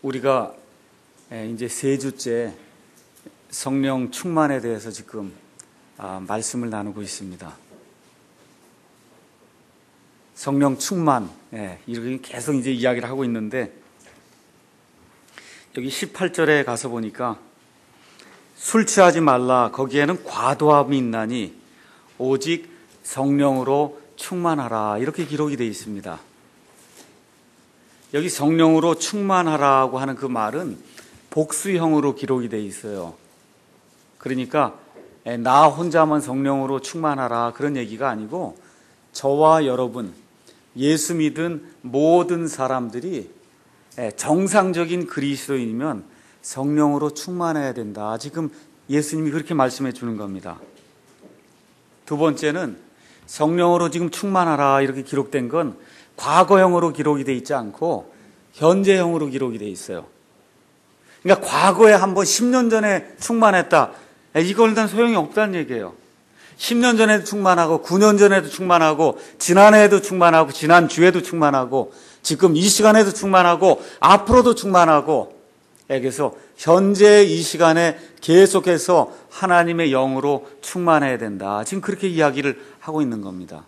우리가 이제 세 주째 성령 충만에 대해서 지금 말씀을 나누고 있습니다. 성령 충만, 이렇게 계속 이제 이야기를 하고 있는데, 여기 18절에 가서 보니까 술 취하지 말라, 거기에는 과도함이 있나니 오직 성령으로 충만하라, 이렇게 기록이 되어 있습니다. 여기 성령으로 충만하라고 하는 그 말은 복수형으로 기록이 되어 있어요. 그러니까 나 혼자만 성령으로 충만하라, 그런 얘기가 아니고 저와 여러분, 예수 믿은 모든 사람들이 정상적인 그리스도인이면 성령으로 충만해야 된다. 지금 예수님이 그렇게 말씀해 주는 겁니다. 두 번째는 성령으로 지금 충만하라 이렇게 기록된 건 과거형으로 기록이 되어 있지 않고 현재형으로 기록이 되어 있어요. 그러니까 과거에 한번 10년 전에 충만했다, 이걸로는 소용이 없다는 얘기예요. 10년 전에도 충만하고 9년 전에도 충만하고 지난해에도 충만하고 지난주에도 충만하고 지금 이 시간에도 충만하고 앞으로도 충만하고, 그래서 현재 이 시간에 계속해서 하나님의 영으로 충만해야 된다. 지금 그렇게 이야기를 하고 있는 겁니다.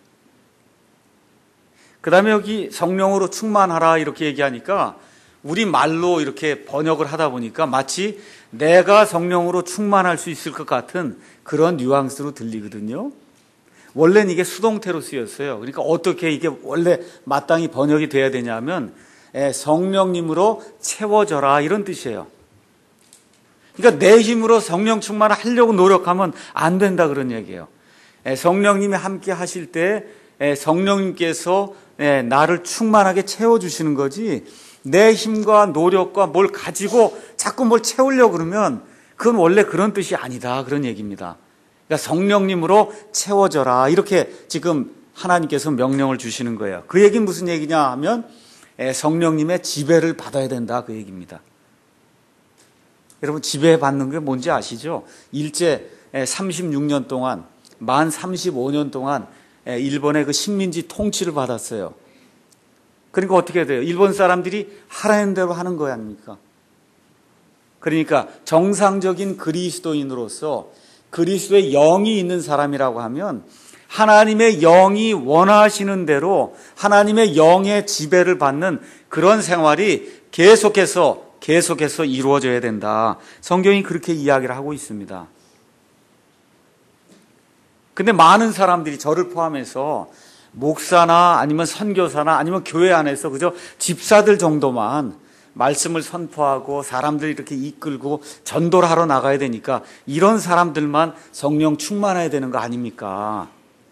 그 다음에 여기 성령으로 충만하라 이렇게 얘기하니까 우리 말로 이렇게 번역을 하다 보니까 마치 내가 성령으로 충만할 수 있을 것 같은 그런 뉘앙스로 들리거든요. 원래는 이게 수동태로 쓰였어요. 그러니까 어떻게 이게 원래 마땅히 번역이 돼야 되냐면 성령님으로 채워져라, 이런 뜻이에요. 그러니까 내 힘으로 성령 충만을 하려고 노력하면 안 된다, 그런 얘기예요. 성령님이 함께 하실 때 성령님께서 나를 충만하게 채워주시는 거지, 내 힘과 노력과 뭘 가지고 자꾸 뭘 채우려고 그러면 그건 원래 그런 뜻이 아니다, 그런 얘기입니다. 그러니까 성령님으로 채워져라, 이렇게 지금 하나님께서 명령을 주시는 거예요. 그 얘기는 무슨 얘기냐 하면 성령님의 지배를 받아야 된다, 그 얘기입니다. 여러분, 지배받는 게 뭔지 아시죠? 일제 36년 동안, 만 35년 동안 일본의 그 식민지 통치를 받았어요. 그러니까 어떻게 돼요? 일본 사람들이 하라는 대로 하는 거 아닙니까? 그러니까 정상적인 그리스도인으로서 그리스도의 영이 있는 사람이라고 하면 하나님의 영이 원하시는 대로 하나님의 영의 지배를 받는 그런 생활이 계속해서 이루어져야 된다. 성경이 그렇게 이야기를 하고 있습니다. 근데 많은 사람들이, 저를 포함해서 목사나 아니면 선교사나 아니면 교회 안에서 그저 집사들 정도만 말씀을 선포하고 사람들 이렇게 이끌고 전도를 하러 나가야 되니까 이런 사람들만 성령 충만해야 되는 거 아닙니까?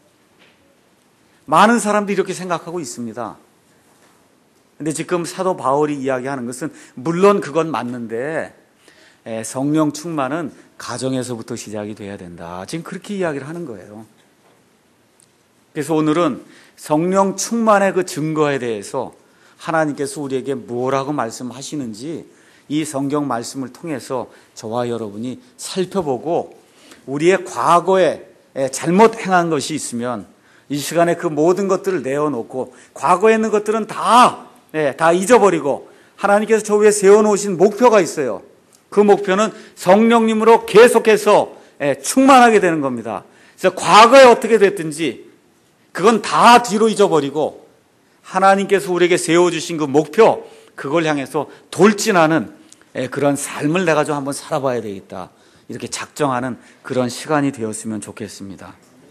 많은 사람들이 이렇게 생각하고 있습니다. 근데 지금 사도 바울이 이야기하는 것은 물론 그건 맞는데 성령 충만은 가정에서부터 시작이 돼야 된다. 지금 그렇게 이야기를 하는 거예요. 그래서 오늘은 성령 충만의 그 증거에 대해서 하나님께서 우리에게 뭐라고 말씀하시는지 이 성경 말씀을 통해서 저와 여러분이 살펴보고 우리의 과거에 잘못 행한 것이 있으면 이 시간에 그 모든 것들을 내어놓고 과거에 있는 것들은 다 잊어버리고 하나님께서 저 위에 세워놓으신 목표가 있어요. 그 목표는 성령님으로 계속해서 충만하게 되는 겁니다. 그래서 과거에 어떻게 됐든지 그건 다 뒤로 잊어버리고 하나님께서 우리에게 세워주신 그 목표, 그걸 향해서 돌진하는 그런 삶을 내가 좀 한번 살아봐야 되겠다, 이렇게 작정하는 그런 시간이 되었으면 좋겠습니다.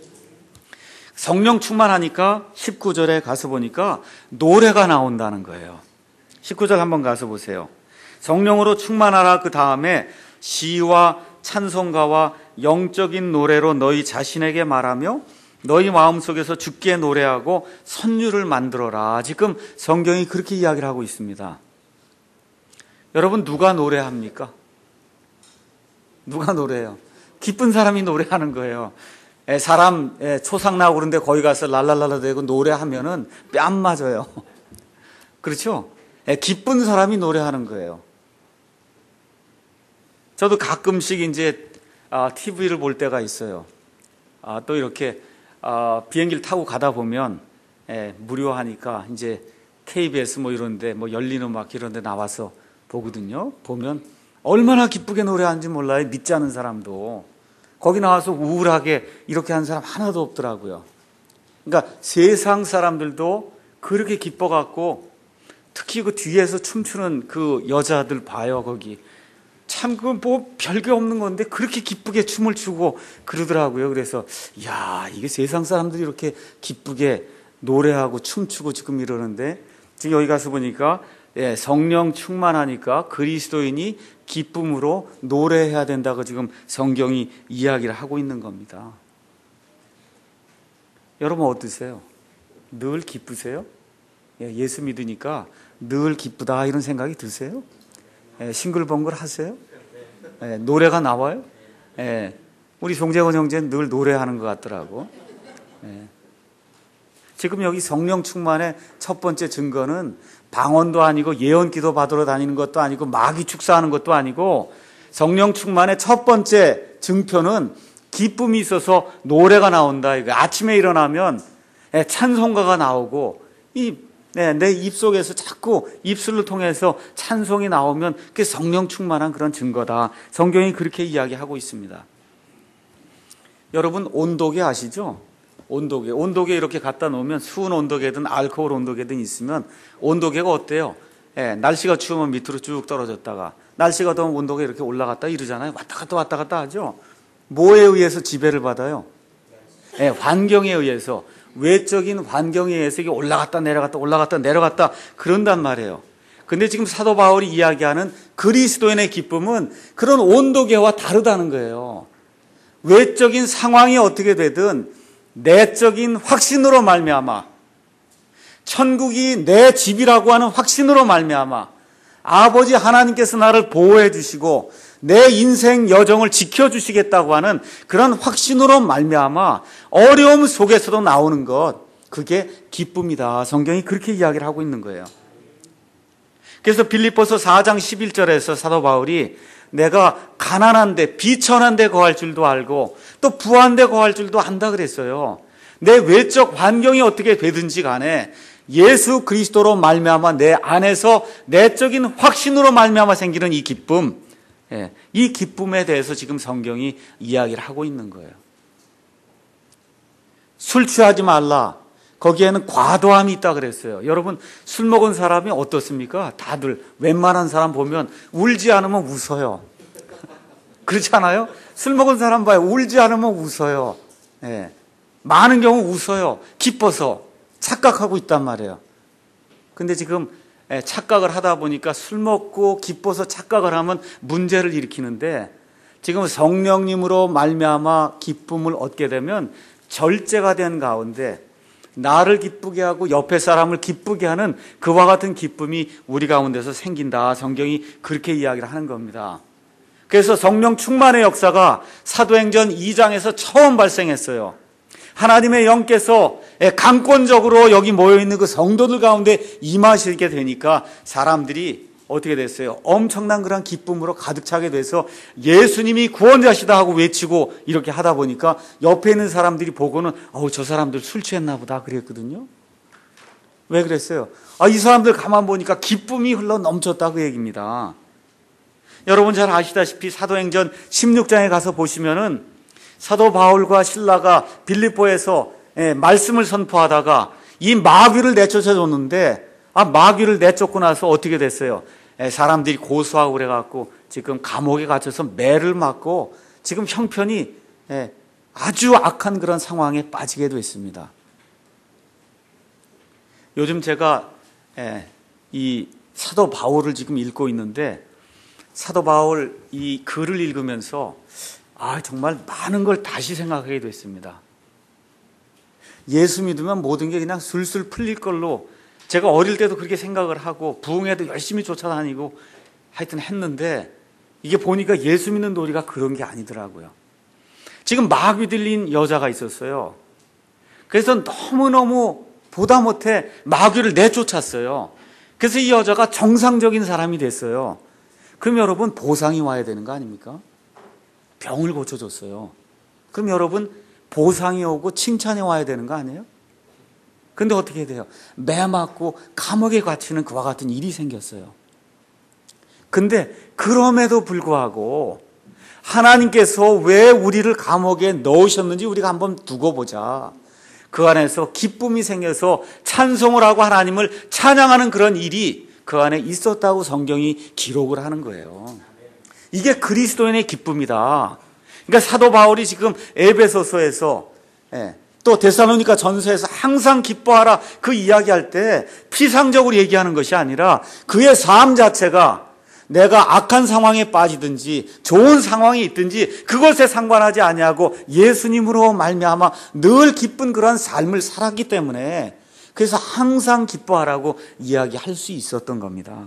성령 충만하니까 19절에 가서 보니까 노래가 나온다는 거예요. 19절 한번 가서 보세요. 성령으로 충만하라, 그 다음에 시와 찬송가와 영적인 노래로 너희 자신에게 말하며 너희 마음속에서 주께 노래하고 선율을 만들어라. 지금 성경이 그렇게 이야기를 하고 있습니다. 여러분, 누가 노래합니까? 누가 노래해요? 기쁜 사람이 노래하는 거예요. 사람 초상 나고 그런데 거기 가서 랄랄랄라 대고 노래하면은 뺨 맞아요. 그렇죠? 기쁜 사람이 노래하는 거예요. 저도 가끔씩 이제 TV를 볼 때가 있어요. 또 이렇게 비행기를 타고 가다 보면 무료하니까 이제 KBS 뭐 이런데 뭐 열린 음악 이런데 나와서 보거든요. 보면 얼마나 기쁘게 노래하는지 몰라요. 믿지 않은 사람도. 거기 나와서 우울하게 이렇게 하는 사람 하나도 없더라고요. 그러니까 세상 사람들도 그렇게 기뻐갖고 특히 그 뒤에서 춤추는 그 여자들 봐요. 거기 참 그 뭐 별게 없는 건데 그렇게 기쁘게 춤을 추고 그러더라고요. 그래서 야, 이게 세상 사람들이 이렇게 기쁘게 노래하고 춤추고 지금 이러는데 지금 여기 가서 보니까 성령 충만하니까 그리스도인이 기쁨으로 노래해야 된다고 지금 성경이 이야기를 하고 있는 겁니다. 여러분 어떠세요? 늘 기쁘세요? 예수 믿으니까 늘 기쁘다 이런 생각이 드세요? 싱글벙글 하세요? 노래가 나와요? 우리 송재건 형제는 늘 노래하는 것 같더라고. 지금 여기 성령 충만의 첫 번째 증거는 방언도 아니고 예언기도 받으러 다니는 것도 아니고 마귀 축사하는 것도 아니고 성령 충만의 첫 번째 증표는 기쁨이 있어서 노래가 나온다. 이거 아침에 일어나면 찬송가가 나오고 내 입속에서 자꾸 입술을 통해서 찬송이 나오면 그게 성령 충만한 그런 증거다. 성경이 그렇게 이야기하고 있습니다. 여러분 온도계 아시죠? 온도계 이렇게 갖다 놓으면 수은 온도계든 알코올 온도계든 있으면 온도계가 어때요? 날씨가 추우면 밑으로 쭉 떨어졌다가 날씨가 더우면 온도가 이렇게 올라갔다 이러잖아요. 왔다 갔다 하죠. 뭐에 의해서 지배를 받아요? 환경에 의해서, 외적인 환경에 의해서 이게 올라갔다 내려갔다 그런단 말이에요. 근데 지금 사도 바울이 이야기하는 그리스도인의 기쁨은 그런 온도계와 다르다는 거예요. 외적인 상황이 어떻게 되든 내적인 확신으로 말미암아, 천국이 내 집이라고 하는 확신으로 말미암아 아버지 하나님께서 나를 보호해 주시고 내 인생 여정을 지켜주시겠다고 하는 그런 확신으로 말미암아 어려움 속에서도 나오는 것, 그게 기쁨이다. 성경이 그렇게 이야기를 하고 있는 거예요. 그래서 빌립보서 4장 11절에서 사도 바울이 내가 가난한데 비천한데 거할 줄도 알고 또 부한데 거할 줄도 안다 그랬어요. 내 외적 환경이 어떻게 되든지 간에 예수 그리스도로 말미암아 내 안에서 내적인 확신으로 말미암아 생기는 이 기쁨, 이 기쁨에 대해서 지금 성경이 이야기를 하고 있는 거예요. 술 취하지 말라. 거기에는 과도함이 있다 그랬어요. 여러분 술 먹은 사람이 어떻습니까? 다들 웬만한 사람 보면 울지 않으면 웃어요. 그렇지 않아요? 술 먹은 사람 봐요. 울지 않으면 웃어요. 많은 경우 웃어요. 기뻐서 착각하고 있단 말이에요. 근데 지금 착각을 하다 보니까 술 먹고 기뻐서 착각을 하면 문제를 일으키는데 지금 성령님으로 말미암아 기쁨을 얻게 되면 절제가 된 가운데 나를 기쁘게 하고 옆에 사람을 기쁘게 하는 그와 같은 기쁨이 우리 가운데서 생긴다. 성경이 그렇게 이야기를 하는 겁니다. 그래서 성령 충만의 역사가 사도행전 2장에서 처음 발생했어요. 하나님의 영께서 강권적으로 여기 모여있는 그 성도들 가운데 임하시게 되니까 사람들이 어떻게 됐어요? 엄청난 그런 기쁨으로 가득 차게 돼서 예수님이 구원자시다 하고 외치고 이렇게 하다 보니까 옆에 있는 사람들이 보고는 저 사람들 술 취했나 보다 그랬거든요. 왜 그랬어요? 이 사람들 가만 보니까 기쁨이 흘러 넘쳤다 그 얘기입니다. 여러분 잘 아시다시피 사도행전 16장에 가서 보시면은 사도 바울과 실라가 빌립보에서 말씀을 선포하다가 이 마귀를 내쫓아줬는데 마귀를 내쫓고 나서 어떻게 됐어요? 사람들이 고소하고 그래갖고 지금 감옥에 갇혀서 매를 맞고 지금 형편이 아주 악한 그런 상황에 빠지게 됐습니다. 요즘 제가 이 사도 바울을 지금 읽고 있는데 사도 바울 이 글을 읽으면서 정말 많은 걸 다시 생각하게 됐습니다. 예수 믿으면 모든 게 그냥 술술 풀릴 걸로 제가 어릴 때도 그렇게 생각을 하고 부흥회도 열심히 쫓아다니고 하여튼 했는데 이게 보니까 예수 믿는 놀이가 그런 게 아니더라고요. 지금 마귀 들린 여자가 있었어요. 그래서 너무너무 보다 못해 마귀를 내쫓았어요. 그래서 이 여자가 정상적인 사람이 됐어요. 그럼 여러분 보상이 와야 되는 거 아닙니까? 병을 고쳐줬어요. 그럼 여러분 보상이 오고 칭찬이 와야 되는 거 아니에요? 근데 어떻게 돼요? 매 맞고 감옥에 갇히는 그와 같은 일이 생겼어요. 근데 그럼에도 불구하고 하나님께서 왜 우리를 감옥에 넣으셨는지 우리가 한번 두고 보자. 그 안에서 기쁨이 생겨서 찬송을 하고 하나님을 찬양하는 그런 일이 그 안에 있었다고 성경이 기록을 하는 거예요. 이게 그리스도인의 기쁨이다. 그러니까 사도 바울이 지금 에베소서에서 또 데살로니가 전서에서 항상 기뻐하라 그 이야기할 때 피상적으로 얘기하는 것이 아니라 그의 삶 자체가 내가 악한 상황에 빠지든지 좋은 상황이 있든지 그것에 상관하지 아니하고 예수님으로 말미암아 늘 기쁜 그런 삶을 살았기 때문에 그래서 항상 기뻐하라고 이야기할 수 있었던 겁니다.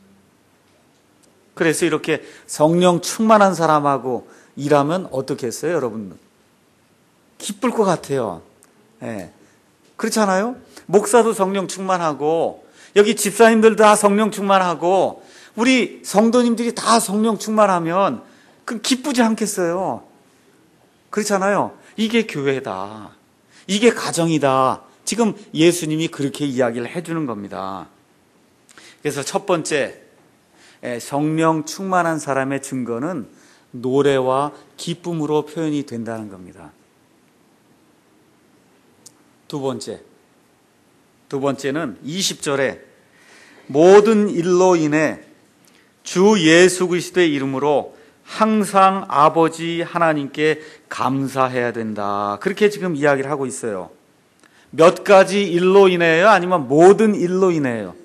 그래서 이렇게 성령 충만한 사람하고 일하면 어떻겠어요, 여러분? 기쁠 것 같아요. 그렇지 않아요? 목사도 성령 충만하고 여기 집사님들 다 성령 충만하고 우리 성도님들이 다 성령 충만하면 그 기쁘지 않겠어요? 그렇잖아요. 이게 교회다. 이게 가정이다. 지금 예수님이 그렇게 이야기를 해주는 겁니다. 그래서 첫 번째 성령 충만한 사람의 증거는 노래와 기쁨으로 표현이 된다는 겁니다. 두 번째는 20절에 모든 일로 인해 주 예수 그리스도의 이름으로 항상 아버지 하나님께 감사해야 된다. 그렇게 지금 이야기를 하고 있어요. 몇 가지 일로 인해요? 아니면 모든 일로 인해요?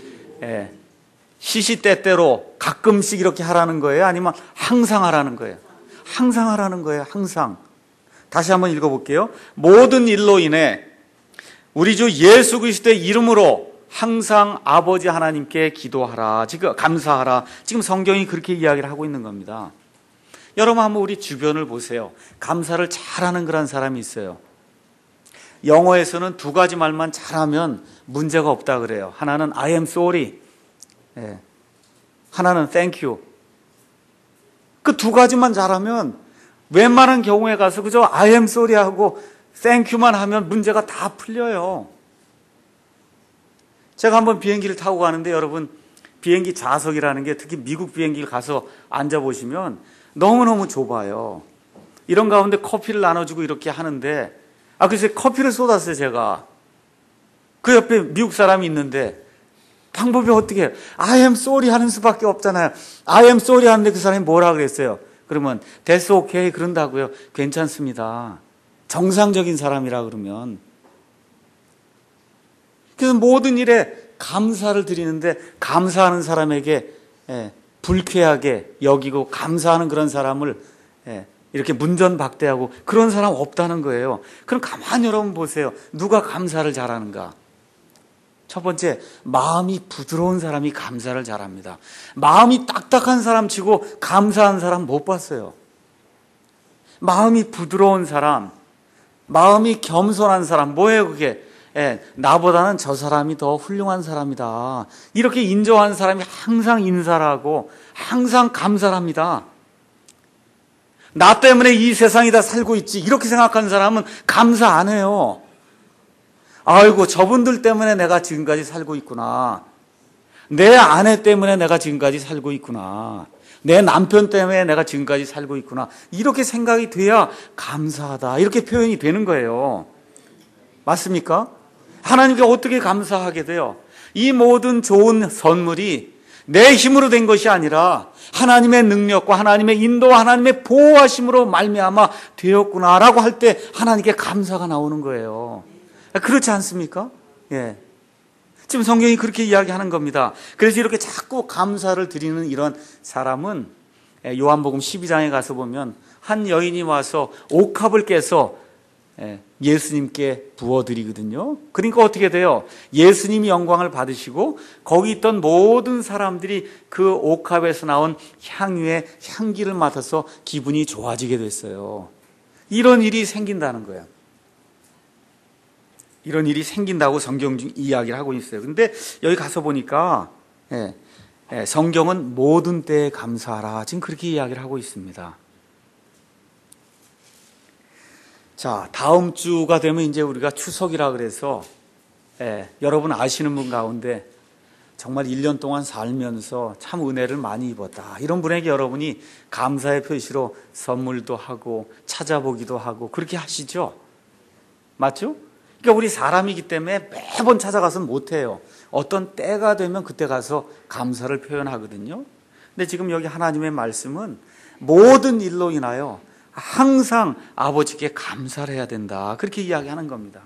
시시때때로 가끔씩 이렇게 하라는 거예요? 아니면 항상 하라는 거예요? 항상 하라는 거예요. 항상. 다시 한번 읽어볼게요. 모든 일로 인해 우리 주 예수 그리스도의 이름으로 항상 아버지 하나님께 기도하라. 지금 감사하라. 지금 성경이 그렇게 이야기를 하고 있는 겁니다. 여러분 한번 우리 주변을 보세요. 감사를 잘하는 그런 사람이 있어요. 영어에서는 두 가지 말만 잘하면 문제가 없다 그래요. 하나는 I am sorry. 하나는 thank you. 그 두 가지만 잘하면 웬만한 경우에 가서 그저 I am sorry 하고 thank you만 하면 문제가 다 풀려요. 제가 한번 비행기를 타고 가는데 여러분 비행기 좌석이라는 게 특히 미국 비행기를 가서 앉아보시면 너무너무 좁아요. 이런 가운데 커피를 나눠주고 이렇게 하는데 그래서 커피를 쏟았어요. 제가 그 옆에 미국 사람이 있는데 방법이 어떻게 해요? I am sorry 하는 수밖에 없잖아요. I am sorry 하는데 그 사람이 뭐라 그랬어요? 그러면 that's okay 그런다고요. 괜찮습니다. 정상적인 사람이라 그러면. 그래서 모든 일에 감사를 드리는데 감사하는 사람에게 불쾌하게 여기고 감사하는 그런 사람을 이렇게 문전박대하고 그런 사람 없다는 거예요. 그럼 가만히 여러분 보세요. 누가 감사를 잘하는가? 첫 번째, 마음이 부드러운 사람이 감사를 잘합니다. 마음이 딱딱한 사람 치고 감사한 사람 못 봤어요. 마음이 부드러운 사람, 마음이 겸손한 사람, 뭐예요 그게? 나보다는 저 사람이 더 훌륭한 사람이다. 이렇게 인정한 사람이 항상 인사를 하고 항상 감사를 합니다. 나 때문에 이 세상이 다 살고 있지 이렇게 생각하는 사람은 감사 안 해요. 아이고 저분들 때문에 내가 지금까지 살고 있구나. 내 아내 때문에 내가 지금까지 살고 있구나. 내 남편 때문에 내가 지금까지 살고 있구나. 이렇게 생각이 돼야 감사하다. 이렇게 표현이 되는 거예요. 맞습니까? 하나님께 어떻게 감사하게 돼요? 이 모든 좋은 선물이 내 힘으로 된 것이 아니라 하나님의 능력과 하나님의 인도와 하나님의 보호하심으로 말미암아 되었구나라고 할 때 하나님께 감사가 나오는 거예요. 그렇지 않습니까? 지금 성경이 그렇게 이야기하는 겁니다. 그래서 이렇게 자꾸 감사를 드리는 이런 사람은 요한복음 12장에 가서 보면 한 여인이 와서 옥합을 깨서 예수님께 부어드리거든요. 그러니까 어떻게 돼요? 예수님이 영광을 받으시고 거기 있던 모든 사람들이 그 옥합에서 나온 향유의 향기를 맡아서 기분이 좋아지게 됐어요. 이런 일이 생긴다는 거예요. 이런 일이 생긴다고 성경 중 이야기를 하고 있어요. 근데 여기 가서 보니까 성경은 모든 때에 감사하라. 지금 그렇게 이야기를 하고 있습니다. 자, 다음 주가 되면 이제 우리가 추석이라 그래서 여러분 아시는 분 가운데 정말 1년 동안 살면서 참 은혜를 많이 입었다, 이런 분에게 여러분이 감사의 표시로 선물도 하고 찾아보기도 하고 그렇게 하시죠? 맞죠? 그러니까 우리 사람이기 때문에 매번 찾아가서는 못해요. 어떤 때가 되면 그때 가서 감사를 표현하거든요. 근데 지금 여기 하나님의 말씀은 모든 일로 인하여 항상 아버지께 감사를 해야 된다, 그렇게 이야기하는 겁니다.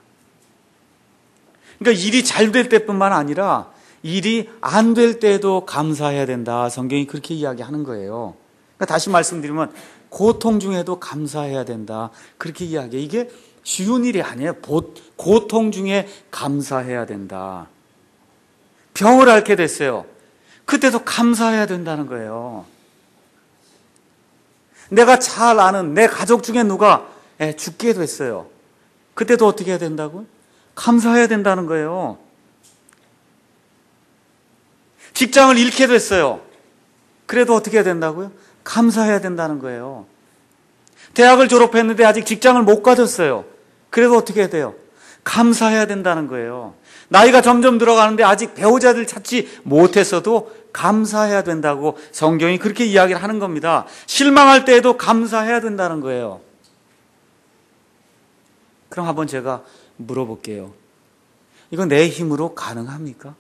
그러니까 일이 잘 될 때뿐만 아니라 일이 안 될 때에도 감사해야 된다, 성경이 그렇게 이야기하는 거예요. 그러니까 다시 말씀드리면 고통 중에도 감사해야 된다, 그렇게 이야기해요. 이게 쉬운 일이 아니에요. 고통 중에 감사해야 된다. 병을 앓게 됐어요. 그때도 감사해야 된다는 거예요. 내가 잘 아는 내 가족 중에 누가 죽게 됐어요. 그때도 어떻게 해야 된다고요? 감사해야 된다는 거예요. 직장을 잃게 됐어요. 그래도 어떻게 해야 된다고요? 감사해야 된다는 거예요. 대학을 졸업했는데 아직 직장을 못 가졌어요. 그래도 어떻게 해야 돼요? 감사해야 된다는 거예요. 나이가 점점 들어가는데 아직 배우자들 찾지 못했어도 감사해야 된다고 성경이 그렇게 이야기를 하는 겁니다. 실망할 때에도 감사해야 된다는 거예요. 그럼 한번 제가 물어볼게요. 이거 내 힘으로 가능합니까?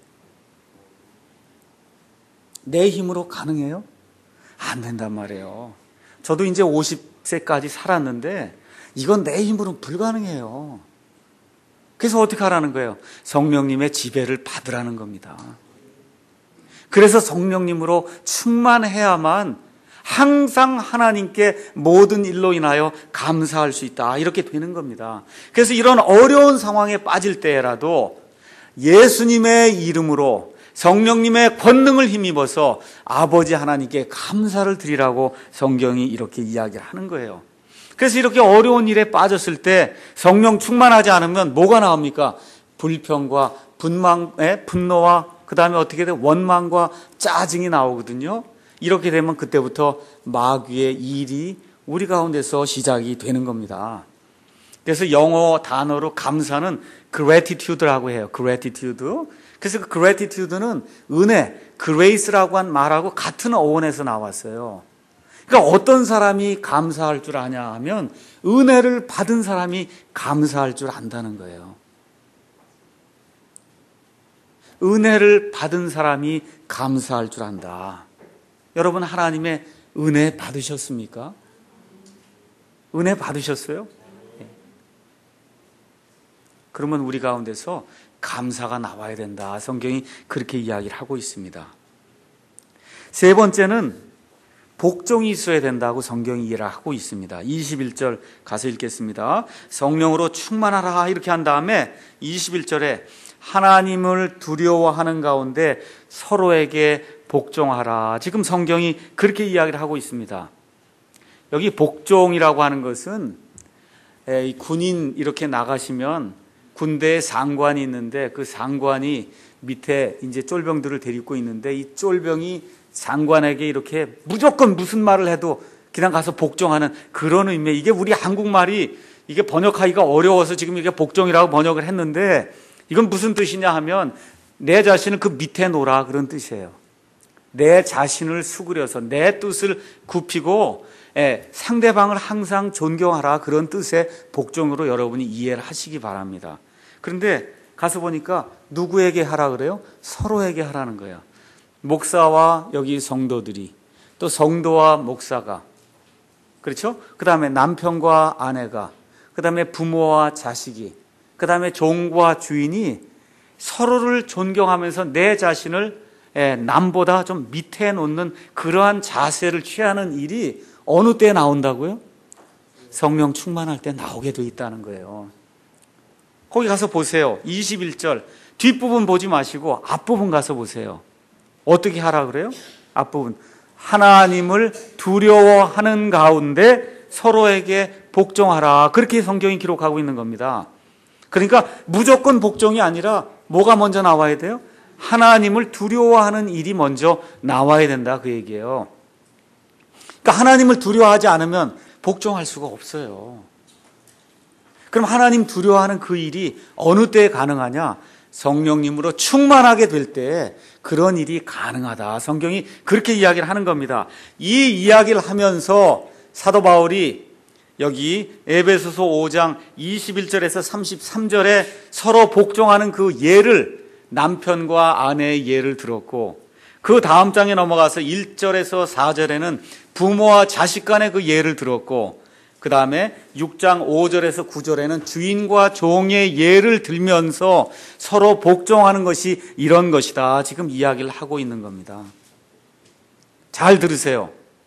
내 힘으로 가능해요? 안 된단 말이에요. 저도 이제 50세까지 살았는데 이건 내 힘으로는 불가능해요. 그래서 어떻게 하라는 거예요? 성령님의 지배를 받으라는 겁니다. 그래서 성령님으로 충만해야만 항상 하나님께 모든 일로 인하여 감사할 수 있다, 이렇게 되는 겁니다. 그래서 이런 어려운 상황에 빠질 때라도 예수님의 이름으로 성령님의 권능을 힘입어서 아버지 하나님께 감사를 드리라고 성경이 이렇게 이야기를 하는 거예요. 그래서 이렇게 어려운 일에 빠졌을 때 성령 충만하지 않으면 뭐가 나옵니까? 불평과 분노와 그 다음에 어떻게 돼? 원망과 짜증이 나오거든요. 이렇게 되면 그때부터 마귀의 일이 우리 가운데서 시작이 되는 겁니다. 그래서 영어 단어로 감사는 gratitude라고 해요. gratitude. 그래서 그 gratitude는 은혜, grace라고 한 말하고 같은 어원에서 나왔어요. 그러니까 어떤 사람이 감사할 줄 아냐 하면 은혜를 받은 사람이 감사할 줄 안다는 거예요. 은혜를 받은 사람이 감사할 줄 안다. 여러분, 하나님의 은혜 받으셨습니까? 은혜 받으셨어요? 그러면 우리 가운데서 감사가 나와야 된다. 성경이 그렇게 이야기를 하고 있습니다. 세 번째는 복종이 있어야 된다고 성경이 이해를 하고 있습니다. 21절 가서 읽겠습니다. 성령으로 충만하라, 이렇게 한 다음에 21절에 하나님을 두려워하는 가운데 서로에게 복종하라. 지금 성경이 그렇게 이야기를 하고 있습니다. 여기 복종이라고 하는 것은 군인 이렇게 나가시면 군대에 상관이 있는데 그 상관이 밑에 이제 쫄병들을 데리고 있는데 이 쫄병이 상관에게 이렇게 무조건 무슨 말을 해도 그냥 가서 복종하는 그런 의미. 이게 우리 한국말이 이게 번역하기가 어려워서 지금 이게 복종이라고 번역을 했는데 이건 무슨 뜻이냐 하면 내 자신을 그 밑에 놓으라, 그런 뜻이에요. 내 자신을 수그려서 내 뜻을 굽히고 상대방을 항상 존경하라, 그런 뜻의 복종으로 여러분이 이해를 하시기 바랍니다. 그런데 가서 보니까 누구에게 하라 그래요? 서로에게 하라는 거예요. 목사와 여기 성도들이, 또 성도와 목사가, 그렇죠? 그 다음에 남편과 아내가, 그 다음에 부모와 자식이, 그 다음에 종과 주인이 서로를 존경하면서 내 자신을 남보다 좀 밑에 놓는 그러한 자세를 취하는 일이 어느 때 나온다고요? 성령 충만할 때 나오게 돼 있다는 거예요. 거기 가서 보세요. 21절 뒷부분 보지 마시고 앞부분 가서 보세요. 어떻게 하라 그래요? 앞부분 하나님을 두려워하는 가운데 서로에게 복종하라, 그렇게 성경이 기록하고 있는 겁니다. 그러니까 무조건 복종이 아니라 뭐가 먼저 나와야 돼요? 하나님을 두려워하는 일이 먼저 나와야 된다, 그 얘기예요. 그러니까 하나님을 두려워하지 않으면 복종할 수가 없어요. 그럼 하나님 두려워하는 그 일이 어느 때에 가능하냐? 성령님으로 충만하게 될 때 그런 일이 가능하다. 성경이 그렇게 이야기를 하는 겁니다. 이 이야기를 하면서 사도 바울이 여기 에베소서 5장 21절에서 33절에 서로 복종하는 그 예를, 남편과 아내의 예를 들었고, 그 다음 장에 넘어가서 1절에서 4절에는 부모와 자식 간의 그 예를 들었고, 그 다음에 6장 5절에서 9절에는 주인과 종의 예를 들면서 서로 복종하는 것이 이런 것이다. 지금 이야기를 하고 있는 겁니다. 잘 들으세요.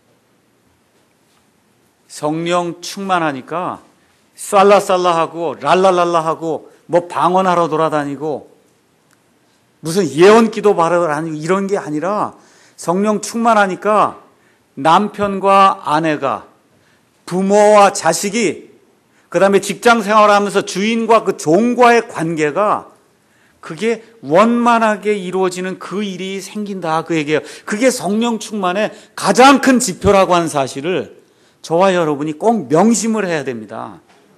성령 충만하니까 쌀라쌀라하고 랄랄랄라하고 뭐 방언하러 돌아다니고 무슨 예언기도 바라러 다니고 이런 게 아니라 성령 충만하니까 남편과 아내가, 부모와 자식이, 그 다음에 직장 생활하면서 주인과 그 종과의 관계가 그게 원만하게 이루어지는 그 일이 생긴다. 그 얘기예요. 그게 성령 충만의 가장 큰 지표라고 하는 사실을 저와 여러분이 꼭 명심을 해야 됩니다.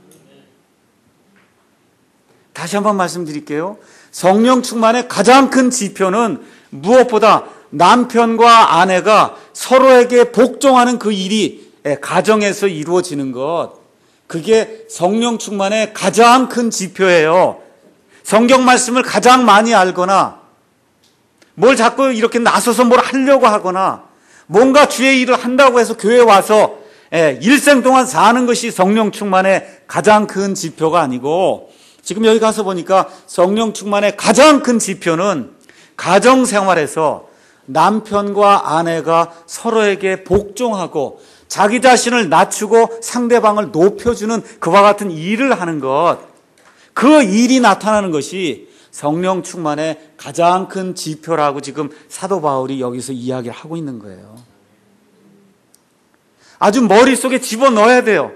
다시 한번 말씀드릴게요. 성령 충만의 가장 큰 지표는 무엇보다 남편과 아내가 서로에게 복종하는 그 일이 가정에서 이루어지는 것, 그게 성령 충만의 가장 큰 지표예요. 성경 말씀을 가장 많이 알거나 뭘 자꾸 이렇게 나서서 뭘 하려고 하거나 뭔가 주의 일을 한다고 해서 교회에 와서 일생 동안 사는 것이 성령 충만의 가장 큰 지표가 아니고, 지금 여기 가서 보니까 성령 충만의 가장 큰 지표는 가정생활에서 남편과 아내가 서로에게 복종하고 자기 자신을 낮추고 상대방을 높여주는 그와 같은 일을 하는 것, 그 일이 나타나는 것이 성령 충만의 가장 큰 지표라고 지금 사도 바울이 여기서 이야기를 하고 있는 거예요. 아주 머릿속에 집어넣어야 돼요.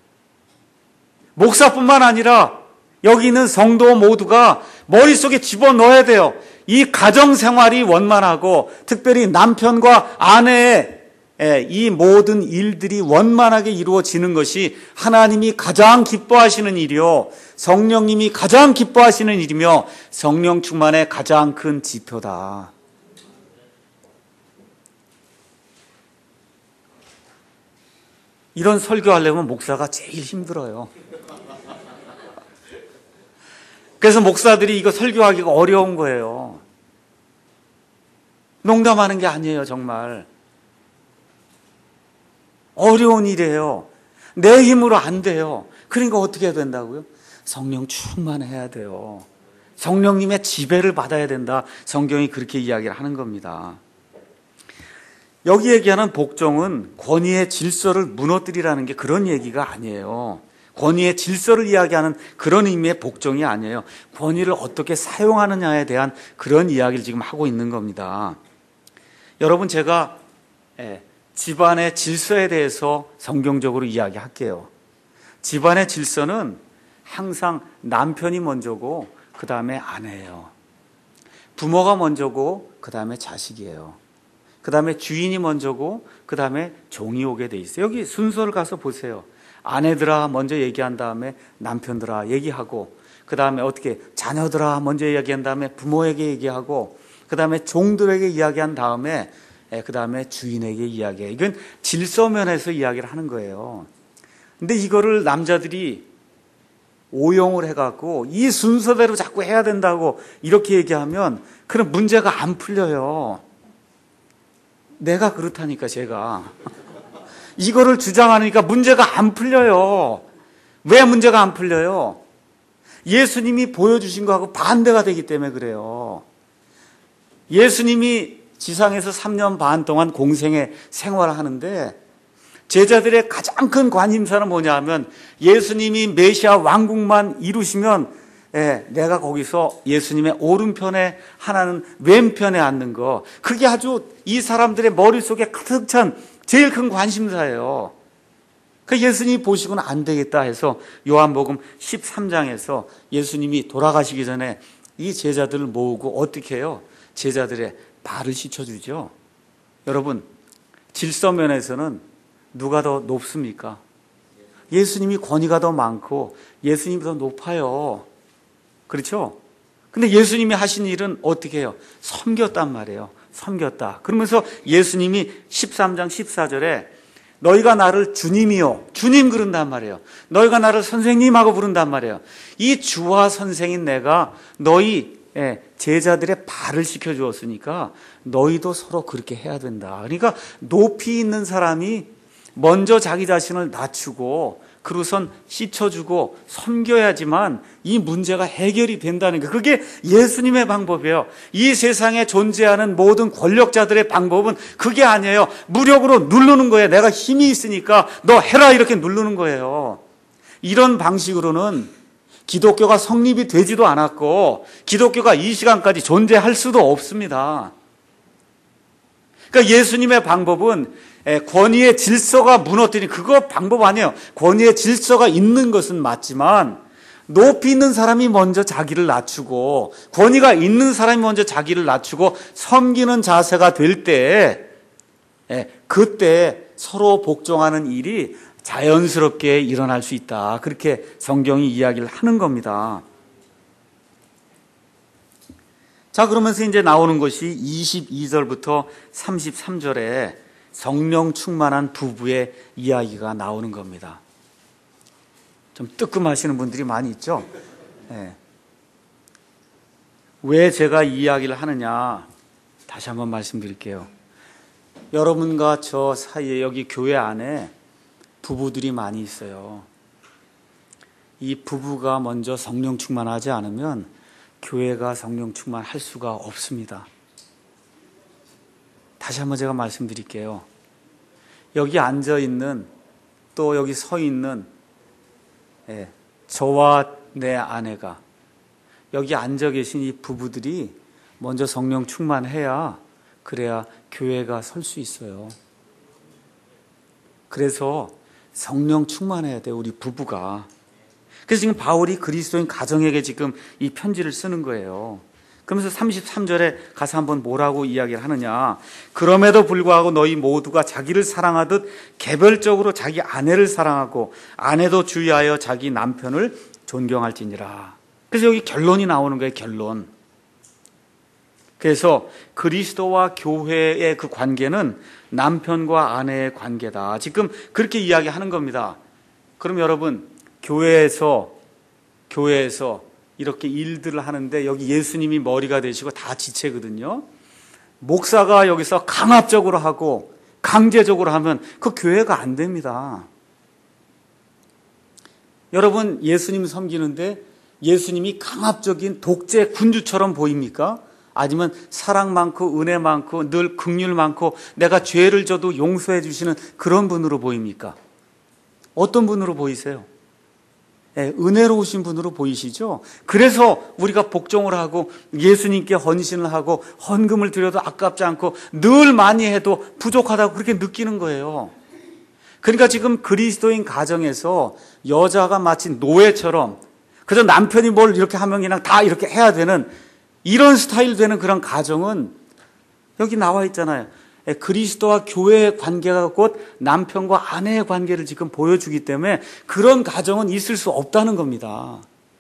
목사뿐만 아니라 여기 있는 성도 모두가 머릿속에 집어넣어야 돼요. 이 가정생활이 원만하고 특별히 남편과 아내의 이 모든 일들이 원만하게 이루어지는 것이 하나님이 가장 기뻐하시는 일이요, 성령님이 가장 기뻐하시는 일이며 성령 충만의 가장 큰 지표다. 이런 설교하려면 목사가 제일 힘들어요. 그래서 목사들이 이거 설교하기가 어려운 거예요. 농담하는 게 아니에요, 정말. 어려운 일이에요. 내 힘으로 안 돼요. 그러니까 어떻게 해야 된다고요? 성령 충만해야 돼요. 성령님의 지배를 받아야 된다. 성경이 그렇게 이야기를 하는 겁니다. 여기 얘기하는 복종은 권위의 질서를 무너뜨리라는 게 그런 얘기가 아니에요. 권위의 질서를 이야기하는 그런 의미의 복종이 아니에요. 권위를 어떻게 사용하느냐에 대한 그런 이야기를 지금 하고 있는 겁니다. 여러분, 제가 집안의 질서에 대해서 성경적으로 이야기할게요. 집안의 질서는 항상 남편이 먼저고 그 다음에 아내예요. 부모가 먼저고 그 다음에 자식이에요. 그 다음에 주인이 먼저고 그 다음에 종이 오게 돼 있어요. 여기 순서를 가서 보세요. 아내들아 먼저 얘기한 다음에 남편들아 얘기하고, 그 다음에 어떻게 자녀들아 먼저 이야기한 다음에 부모에게 얘기하고, 그 다음에 종들에게 이야기한 다음에 그 다음에 주인에게 이야기해요. 이건 질서면에서 이야기를 하는 거예요. 근데 이거를 남자들이 오용을 해갖고 이 순서대로 자꾸 해야 된다고 이렇게 얘기하면 그럼 문제가 안 풀려요. 내가 그렇다니까, 제가. 이거를 주장하니까 문제가 안 풀려요. 왜 문제가 안 풀려요? 예수님이 보여주신 거하고 반대가 되기 때문에 그래요. 예수님이 지상에서 3년 반 동안 공생의 생활을 하는데 제자들의 가장 큰 관심사는 뭐냐 하면 예수님이 메시아 왕국만 이루시면 내가 거기서 예수님의 오른편에, 하나는 왼편에 앉는 거, 그게 아주 이 사람들의 머릿속에 가득 찬 제일 큰 관심사예요. 그 예수님이 보시고는 안 되겠다 해서 요한복음 13장에서 예수님이 돌아가시기 전에 이 제자들을 모으고 어떻게 해요? 제자들의 발을 씻어주죠. 여러분, 질서면에서는 누가 더 높습니까? 예수님이 권위가 더 많고 예수님이 더 높아요. 그렇죠? 근데 예수님이 하신 일은 어떻게 해요? 섬겼단 말이에요. 섬겼다. 그러면서 예수님이 13장 14절에 너희가 나를 주님이요. 주님 그런단 말이에요. 너희가 나를 선생님하고 부른단 말이에요. 이 주와 선생인 내가 너희 제자들의 발을 씻겨주었으니까 너희도 서로 그렇게 해야 된다. 그러니까 높이 있는 사람이 먼저 자기 자신을 낮추고 그러선 씻어주고 섬겨야지만 이 문제가 해결이 된다는 거. 그게 예수님의 방법이에요. 이 세상에 존재하는 모든 권력자들의 방법은 그게 아니에요. 무력으로 누르는 거예요. 내가 힘이 있으니까 너 해라 이렇게 누르는 거예요. 이런 방식으로는 기독교가 성립이 되지도 않았고 기독교가 이 시간까지 존재할 수도 없습니다. 그러니까 예수님의 방법은 권위의 질서가 무너뜨린 그거 방법 아니에요. 권위의 질서가 있는 것은 맞지만 높이 있는 사람이 먼저 자기를 낮추고 권위가 있는 사람이 먼저 자기를 낮추고 섬기는 자세가 될 때 그때 서로 복종하는 일이 자연스럽게 일어날 수 있다. 그렇게 성경이 이야기를 하는 겁니다. 자, 그러면서 이제 나오는 것이 22절부터 33절에 성령 충만한 부부의 이야기가 나오는 겁니다. 좀 뜨끔하시는 분들이 많이 있죠? 네. 왜 제가 이 이야기를 하느냐? 다시 한번 말씀드릴게요. 여러분과 저 사이에 여기 교회 안에 부부들이 많이 있어요. 이 부부가 먼저 성령 충만하지 않으면 교회가 성령 충만할 수가 없습니다. 다시 한번 제가 말씀드릴게요. 여기 앉아있는 또 여기 서 있는 저와 내 아내가 여기 앉아 계신 이 부부들이 먼저 성령 충만해야 그래야 교회가 설 수 있어요. 그래서 성령 충만해야 돼요, 우리 부부가. 그래서 지금 바울이 그리스도인 가정에게 지금 이 편지를 쓰는 거예요. 그러면서 33절에 가서 한번 뭐라고 이야기를 하느냐. 그럼에도 불구하고 너희 모두가 자기를 사랑하듯 개별적으로 자기 아내를 사랑하고 아내도 주의하여 자기 남편을 존경할지니라. 그래서 여기 결론이 나오는 거예요, 결론. 그래서 그리스도와 교회의 그 관계는 남편과 아내의 관계다. 지금 그렇게 이야기하는 겁니다. 그럼 여러분, 교회에서 이렇게 일들을 하는데 여기 예수님이 머리가 되시고 다 지체거든요. 목사가 여기서 강압적으로 하고 강제적으로 하면 그 교회가 안 됩니다. 여러분, 예수님 섬기는데 예수님이 강압적인 독재 군주처럼 보입니까? 아니면 사랑 많고 은혜 많고 늘 긍휼 많고 내가 죄를 져도 용서해 주시는 그런 분으로 보입니까? 어떤 분으로 보이세요? 은혜로우신 분으로 보이시죠? 그래서 우리가 복종을 하고 예수님께 헌신을 하고 헌금을 드려도 아깝지 않고 늘 많이 해도 부족하다고 그렇게 느끼는 거예요. 그러니까 지금 그리스도인 가정에서 여자가 마치 노예처럼 그저 남편이 뭘 이렇게 하면 그냥 다 이렇게 해야 되는 이런 스타일 되는 그런 가정은 여기 나와 있잖아요. 그리스도와 교회의 관계가 곧 남편과 아내의 관계를 지금 보여주기 때문에 그런 가정은 있을 수 없다는 겁니다.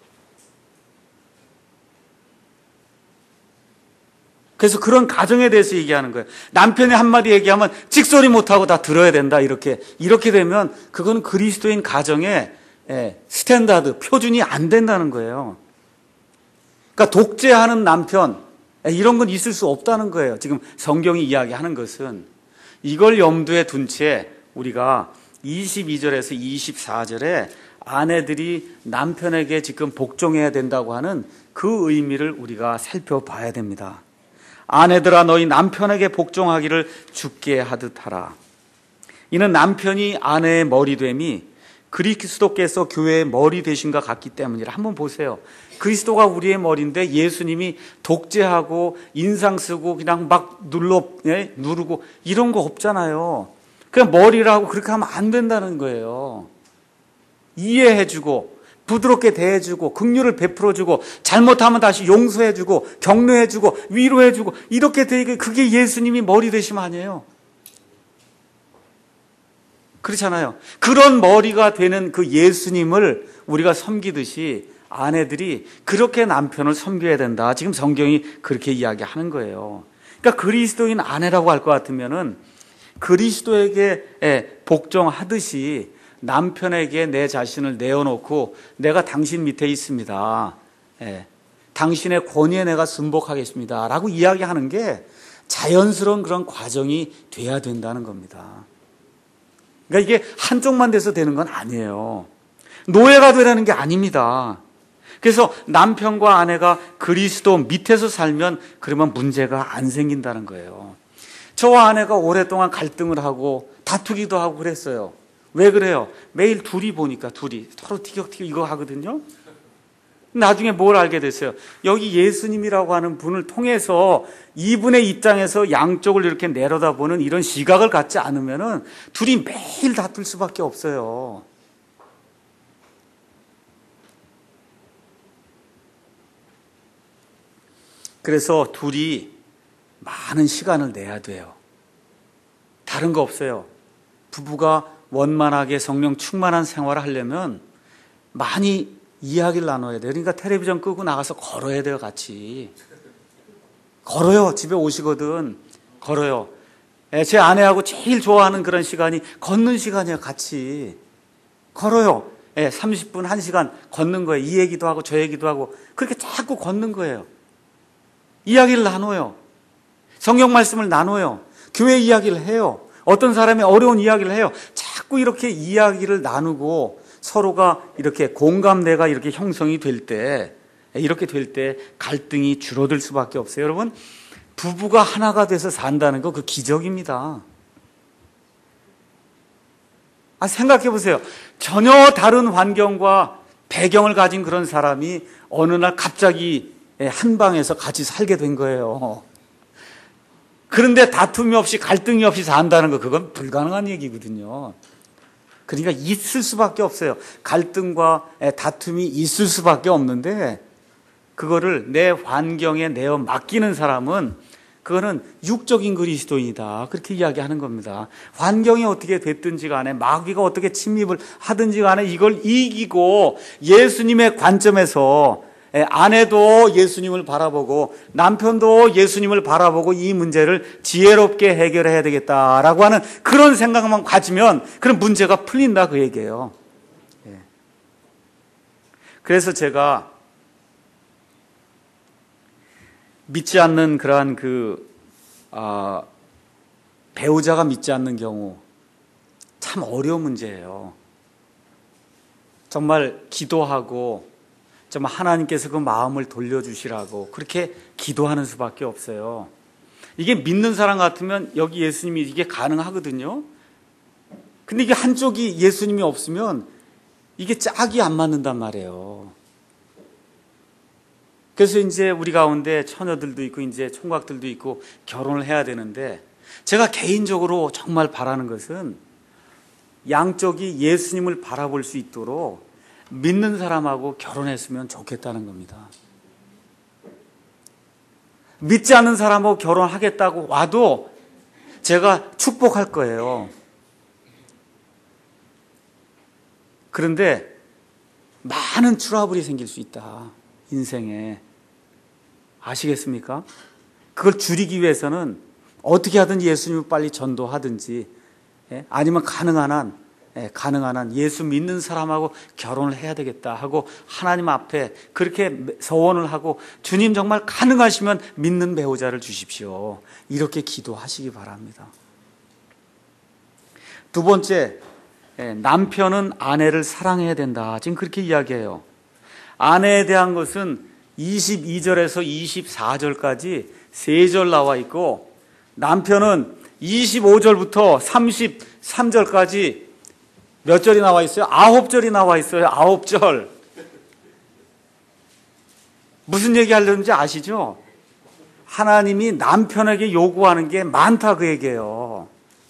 그래서 그런 가정에 대해서 얘기하는 거예요. 남편이 한마디 얘기하면 찍소리 못하고 다 들어야 된다. 이렇게 되면 그건 그리스도인 가정의 스탠다드, 표준이 안 된다는 거예요. 그러니까 독재하는 남편, 이런 건 있을 수 없다는 거예요. 지금 성경이 이야기하는 것은 이걸 염두에 둔 채 우리가 22절에서 24절에 아내들이 남편에게 지금 복종해야 된다고 하는 그 의미를 우리가 살펴봐야 됩니다. 아내들아 너희 남편에게 복종하기를 주께 하듯 하라. 이는 남편이 아내의 머리됨이 그리스도께서 교회의 머리 되신과 같기 때문이라. 한번 보세요. 그리스도가 우리의 머리인데 예수님이 독재하고 인상 쓰고 그냥 막 누르고 이런 거 없잖아요. 그냥 머리라고 그렇게 하면 안 된다는 거예요. 이해해주고 부드럽게 대해주고 긍휼을 베풀어주고 잘못하면 다시 용서해주고 격려해주고 위로해주고 이렇게 되게 그게 예수님이 머리 되심 아니에요. 그렇잖아요. 그런 머리가 되는 그 예수님을 우리가 섬기듯이 아내들이 그렇게 남편을 섬겨야 된다. 지금 성경이 그렇게 이야기하는 거예요. 그러니까 그리스도인 아내라고 할 것 같으면은 그리스도에게 복종하듯이 남편에게 내 자신을 내어놓고 내가 당신 밑에 있습니다. 당신의 권위에 내가 순복하겠습니다. 라고 이야기하는 게 자연스러운 그런 과정이 돼야 된다는 겁니다. 그러니까 이게 한쪽만 돼서 되는 건 아니에요. 노예가 되라는 게 아닙니다. 그래서 남편과 아내가 그리스도 밑에서 살면 그러면 문제가 안 생긴다는 거예요. 저와 아내가 오랫동안 갈등을 하고 다투기도 하고 그랬어요. 왜 그래요? 매일 둘이 보니까 둘이 서로 티격태격 이거 하거든요. 나중에 뭘 알게 됐어요? 여기 예수님이라고 하는 분을 통해서 이분의 입장에서 양쪽을 이렇게 내려다보는 이런 시각을 갖지 않으면은 둘이 매일 다툴 수밖에 없어요. 그래서 둘이 많은 시간을 내야 돼요. 다른 거 없어요. 부부가 원만하게 성령 충만한 생활을 하려면 많이 이야기를 나눠야 돼요. 그러니까 텔레비전 끄고 나가서 걸어야 돼요, 같이. 걸어요. 집에 오시거든. 걸어요. 제 아내하고 제일 좋아하는 그런 시간이 걷는 시간이에요, 같이. 걸어요. 30분, 1시간 걷는 거예요. 이 얘기도 하고 저 얘기도 하고. 그렇게 자꾸 걷는 거예요. 이야기를 나눠요. 성경 말씀을 나눠요. 교회 이야기를 해요. 어떤 사람이 어려운 이야기를 해요. 자꾸 이렇게 이야기를 나누고 서로가 이렇게 공감대가 이렇게 형성이 될 때, 이렇게 될 때 갈등이 줄어들 수밖에 없어요. 여러분, 부부가 하나가 돼서 산다는 거 그 기적입니다. 생각해 보세요. 전혀 다른 환경과 배경을 가진 그런 사람이 어느 날 갑자기 한 방에서 같이 살게 된 거예요. 그런데 다툼이 없이 갈등이 없이 산다는 거 그건 불가능한 얘기거든요. 그러니까 있을 수밖에 없어요. 갈등과 다툼이 있을 수밖에 없는데 그거를 내 환경에 내어 맡기는 사람은 그거는 육적인 그리스도인이다. 그렇게 이야기하는 겁니다. 환경이 어떻게 됐든지 간에 마귀가 어떻게 침입을 하든지 간에 이걸 이기고 예수님의 관점에서 아내도 예수님을 바라보고 남편도 예수님을 바라보고 이 문제를 지혜롭게 해결해야 되겠다라고 하는 그런 생각만 가지면 그런 문제가 풀린다 그 얘기예요. 그래서 제가 믿지 않는 그러한 배우자가 믿지 않는 경우 참 어려운 문제예요. 정말 기도하고 정말 하나님께서 그 마음을 돌려주시라고 그렇게 기도하는 수밖에 없어요. 이게 믿는 사람 같으면 여기 예수님이 이게 가능하거든요. 근데 이게 한쪽이 예수님이 없으면 이게 짝이 안 맞는단 말이에요. 그래서 이제 우리 가운데 처녀들도 있고 이제 총각들도 있고 결혼을 해야 되는데 제가 개인적으로 정말 바라는 것은 양쪽이 예수님을 바라볼 수 있도록 믿는 사람하고 결혼했으면 좋겠다는 겁니다. 믿지 않는 사람하고 결혼하겠다고 와도 제가 축복할 거예요. 그런데 많은 트러블이 생길 수 있다. 인생에. 아시겠습니까? 그걸 줄이기 위해서는 어떻게 하든 예수님을 빨리 전도하든지 아니면 가능한 한 예수 믿는 사람하고 결혼을 해야 되겠다 하고 하나님 앞에 그렇게 서원을 하고 주님 정말 가능하시면 믿는 배우자를 주십시오. 이렇게 기도하시기 바랍니다. 두 번째, 남편은 아내를 사랑해야 된다. 지금 그렇게 이야기해요. 아내에 대한 것은 22절에서 24절까지 3절 나와 있고 남편은 25절부터 33절까지 몇 절이 나와 있어요? 9절이 나와 있어요. 9절. 무슨 얘기 하려는지 아시죠? 하나님이 남편에게 요구하는 게 많다 그 얘기예요.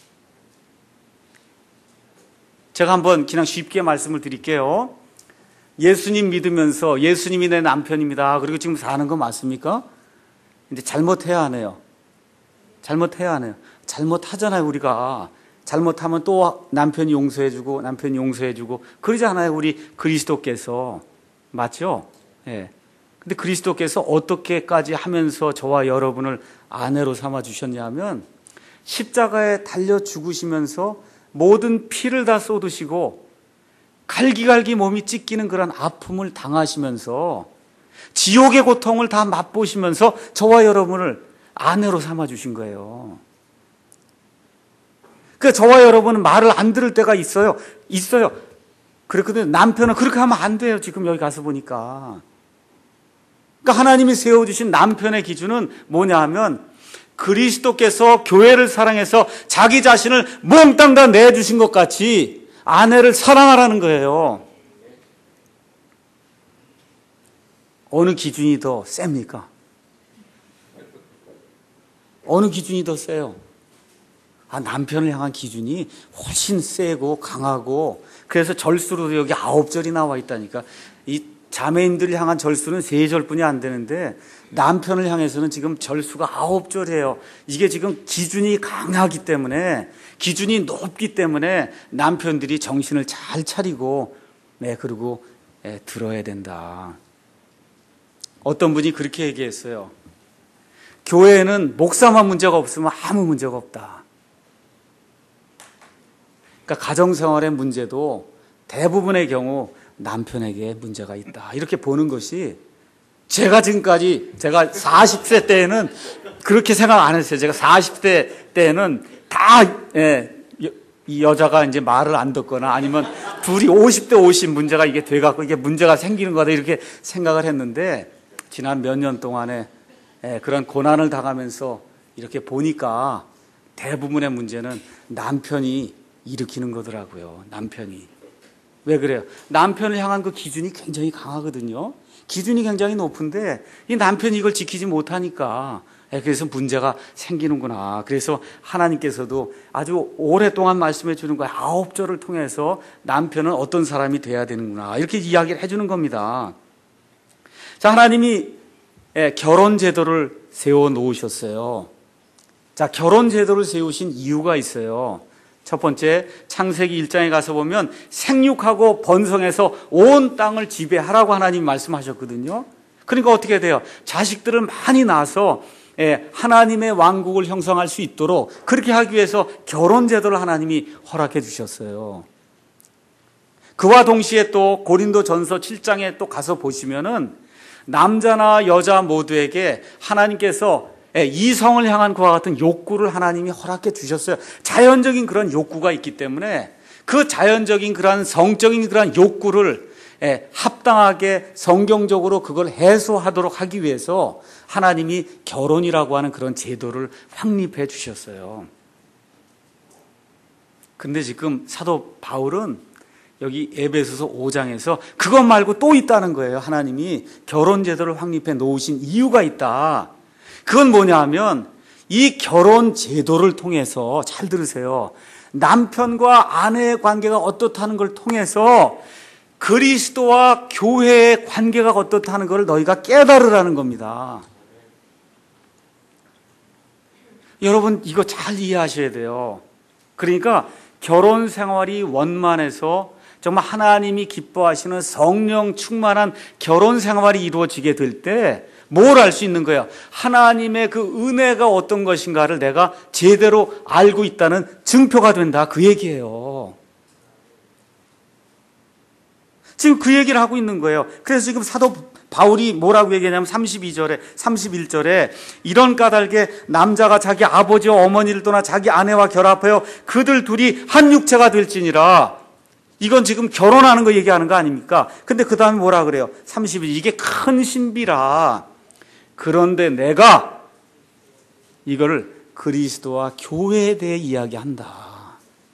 제가 한번 그냥 쉽게 말씀을 드릴게요. 예수님 믿으면서 예수님이 내 남편입니다. 그리고 지금 사는 거 맞습니까? 근데 잘못해야 하네요. 잘못해야 하네요. 잘못하잖아요, 우리가. 잘못하면 또 남편이 용서해주고, 남편이 용서해주고, 그러지 않아요, 우리 그리스도께서. 맞죠? 예. 근데 그리스도께서 어떻게까지 하면서 저와 여러분을 아내로 삼아 주셨냐면 십자가에 달려 죽으시면서 모든 피를 다 쏟으시고 갈기갈기 몸이 찢기는 그런 아픔을 당하시면서 지옥의 고통을 다 맛보시면서 저와 여러분을 아내로 삼아 주신 거예요. 그러니까 저와 여러분은 말을 안 들을 때가 있어요. 그랬거든요. 남편은 그렇게 하면 안 돼요. 지금 여기 가서 보니까. 그러니까 하나님이 세워주신 남편의 기준은 뭐냐 하면 그리스도께서 교회를 사랑해서 자기 자신을 몽땅 다 내주신 것 같이 아내를 사랑하라는 거예요. 어느 기준이 더 셉니까? 어느 기준이 더 세요? 남편을 향한 기준이 훨씬 세고 강하고 그래서 절수로 여기 9절이 나와 있다니까. 이 자매인들을 향한 절수는 3절뿐이 안 되는데 남편을 향해서는 지금 절수가 9절이에요. 이게 지금 기준이 강하기 때문에 기준이 높기 때문에 남편들이 정신을 잘 차리고 그리고 들어야 된다. 어떤 분이 그렇게 얘기했어요. 교회에는 목사만 문제가 없으면 아무 문제가 없다. 그러니까 가정생활의 문제도 대부분의 경우 남편에게 문제가 있다. 이렇게 보는 것이 제가 40세 때에는 그렇게 생각 안 했어요. 제가 40대 때에는 다, 이 여자가 이제 말을 안 듣거나 아니면 둘이 50대 50 문제가 이게 돼갖고 이게 문제가 생기는 거다 이렇게 생각을 했는데 지난 몇 년 동안에 그런 고난을 당하면서 이렇게 보니까 대부분의 문제는 남편이 일으키는 거더라고요. 남편이. 왜 그래요? 남편을 향한 그 기준이 굉장히 강하거든요. 기준이 굉장히 높은데 이 남편이 이걸 지키지 못하니까 그래서 문제가 생기는구나. 그래서 하나님께서도 아주 오랫동안 말씀해 주는 거예요. 9절을 통해서 남편은 어떤 사람이 돼야 되는구나. 이렇게 이야기를 해 주는 겁니다. 자, 하나님이 결혼 제도를 세워 놓으셨어요. 자, 결혼 제도를 세우신 이유가 있어요. 첫 번째, 창세기 1장에 가서 보면 생육하고 번성해서 온 땅을 지배하라고 하나님 말씀하셨거든요. 그러니까 어떻게 돼요? 자식들을 많이 낳아서 하나님의 왕국을 형성할 수 있도록 그렇게 하기 위해서 결혼 제도를 하나님이 허락해 주셨어요. 그와 동시에 또 고린도전서 7장에 또 가서 보시면은 남자나 여자 모두에게 하나님께서 이성을 향한 그와 같은 욕구를 하나님이 허락해 주셨어요. 자연적인 그런 욕구가 있기 때문에 그 자연적인 그런 성적인 그런 욕구를 합당하게 성경적으로 그걸 해소하도록 하기 위해서 하나님이 결혼이라고 하는 그런 제도를 확립해 주셨어요. 근데 지금 사도 바울은 여기 에베소서 5장에서 그것 말고 또 있다는 거예요. 하나님이 결혼 제도를 확립해 놓으신 이유가 있다. 그건 뭐냐 하면 이 결혼 제도를 통해서 잘 들으세요. 남편과 아내의 관계가 어떻다는 걸 통해서 그리스도와 교회의 관계가 어떻다는 걸 너희가 깨달으라는 겁니다. 여러분 이거 잘 이해하셔야 돼요. 그러니까 결혼 생활이 원만해서 정말 하나님이 기뻐하시는 성령 충만한 결혼 생활이 이루어지게 될 때 뭘 알 수 있는 거예요? 하나님의 그 은혜가 어떤 것인가를 내가 제대로 알고 있다는 증표가 된다. 그 얘기예요. 지금 그 얘기를 하고 있는 거예요. 그래서 지금 사도 바울이 뭐라고 얘기하냐면 32절에 31절에 이런 까닭에 남자가 자기 아버지와 어머니를 떠나 자기 아내와 결합하여 그들 둘이 한 육체가 될지니라. 이건 지금 결혼하는 거 얘기하는 거 아닙니까? 근데 그 다음에 뭐라 그래요? 32절 이게 큰 신비라. 그런데 내가 이거를 그리스도와 교회에 대해 이야기한다.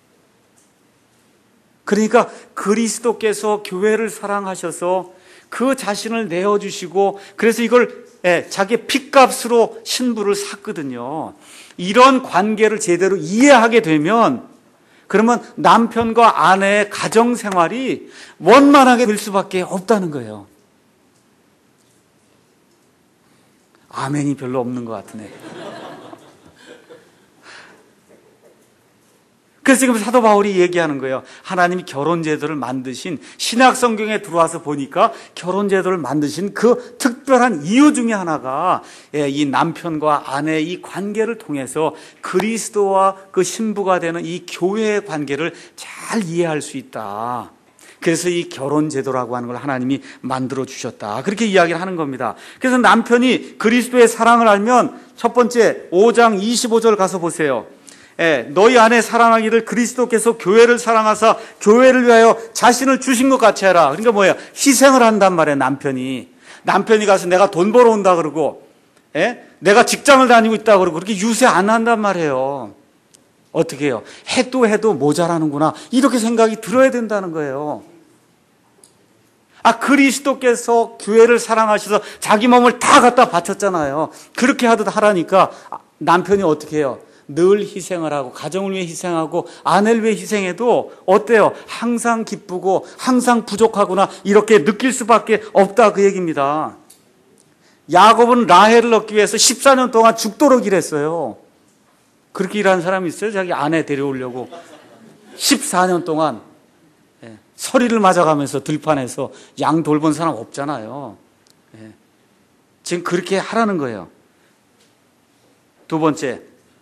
그러니까 그리스도께서 교회를 사랑하셔서 그 자신을 내어주시고 그래서 이걸 자기의 핏값으로 신부를 샀거든요. 이런 관계를 제대로 이해하게 되면 그러면 남편과 아내의 가정생활이 원만하게 될 수밖에 없다는 거예요. 아멘이 별로 없는 것 같으네. 그래서 지금 사도 바울이 얘기하는 거예요. 하나님이 결혼제도를 만드신, 신약 성경에 들어와서 보니까 결혼제도를 만드신 그 특별한 이유 중에 하나가 이 남편과 아내의 이 관계를 통해서 그리스도와 그 신부가 되는 이 교회의 관계를 잘 이해할 수 있다. 그래서 이 결혼제도라고 하는 걸 하나님이 만들어 주셨다. 그렇게 이야기를 하는 겁니다. 그래서 남편이 그리스도의 사랑을 알면 첫 번째 5장 25절 가서 보세요. 너희 안에 사랑하기를 그리스도께서 교회를 사랑하사 교회를 위하여 자신을 주신 것 같이 해라. 그러니까 뭐예요? 희생을 한단 말이에요. 남편이 가서 내가 돈 벌어온다 그러고 내가 직장을 다니고 있다 그러고 그렇게 유세 안 한단 말이에요. 어떻게 해요? 해도 모자라는구나 이렇게 생각이 들어야 된다는 거예요. 그리스도께서 교회를 사랑하셔서 자기 몸을 다 갖다 바쳤잖아요. 그렇게 하라니까 남편이 어떻게 해요? 늘 희생을 하고 가정을 위해 희생하고 아내를 위해 희생해도 어때요? 항상 기쁘고 항상 부족하구나 이렇게 느낄 수밖에 없다 그 얘기입니다. 야곱은 라헬을 얻기 위해서 14년 동안 죽도록 일했어요. 그렇게 일하는 사람이 있어요? 자기 아내 데려오려고 14년 동안 서리를 맞아가면서 들판에서 양 돌본 사람 없잖아요. 지금 그렇게 하라는 거예요. 두 번째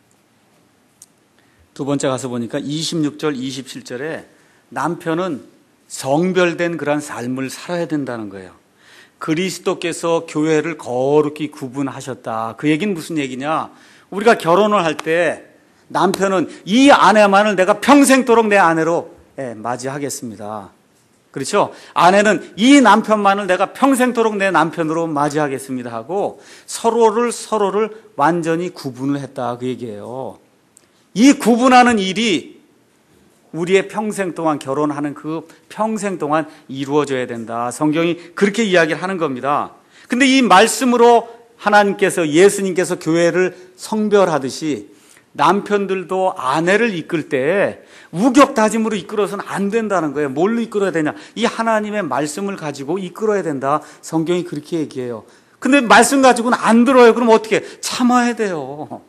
가서 보니까 26절 27절에 남편은 성별된 그런 삶을 살아야 된다는 거예요. 그리스도께서 교회를 거룩히 구분하셨다. 그 얘기는 무슨 얘기냐? 우리가 결혼을 할 때 남편은 이 아내만을 내가 평생도록 내 아내로 맞이하겠습니다. 그렇죠? 아내는 이 남편만을 내가 평생도록 내 남편으로 맞이하겠습니다 하고 서로를 완전히 구분을 했다 그 얘기예요. 이 구분하는 일이 우리의 평생 동안 결혼하는 그 평생 동안 이루어져야 된다. 성경이 그렇게 이야기를 하는 겁니다. 근데 이 말씀으로 하나님께서 예수님께서 교회를 성별하듯이 남편들도 아내를 이끌 때 우격다짐으로 이끌어서는 안 된다는 거예요. 뭘로 이끌어야 되냐? 이 하나님의 말씀을 가지고 이끌어야 된다. 성경이 그렇게 얘기해요. 근데 말씀 가지고는 안 들어요. 그럼 어떻게? 참아야 돼요.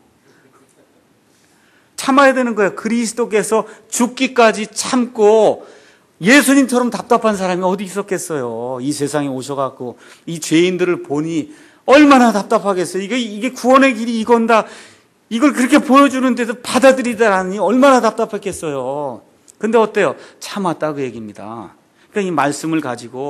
참아야 되는 거예요. 그리스도께서 죽기까지 참고 예수님처럼 답답한 사람이 어디 있었겠어요. 이 세상에 오셔갖고 이 죄인들을 보니 얼마나 답답하겠어요. 이게 구원의 길이 이건다. 이걸 그렇게 보여주는데도 받아들이다라니 얼마나 답답했겠어요. 근데 어때요? 참았다 그 얘기입니다. 그러니까 이 말씀을